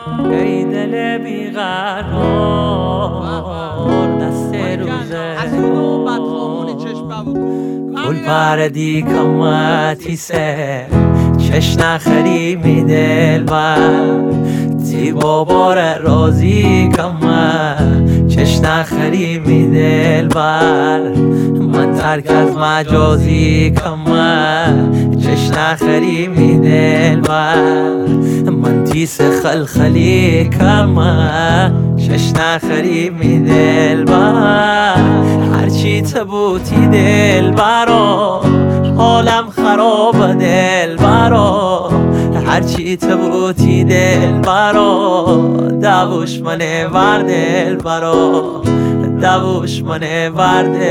ای دل بیقرار دست روزه گل پردی کمتی سه چش نخری می دل بر تی بابار رازی کمه چش نخری می دل بر من ترک از مجازی کمه چش نخری می دل بر من تیس خلخلی کمه چش نخری می دل بر هرچی تبوتی دل برا حالم خراب دل برا هرچی تبوتی دل برا دوش منه ور دل برا دوش منه ور دل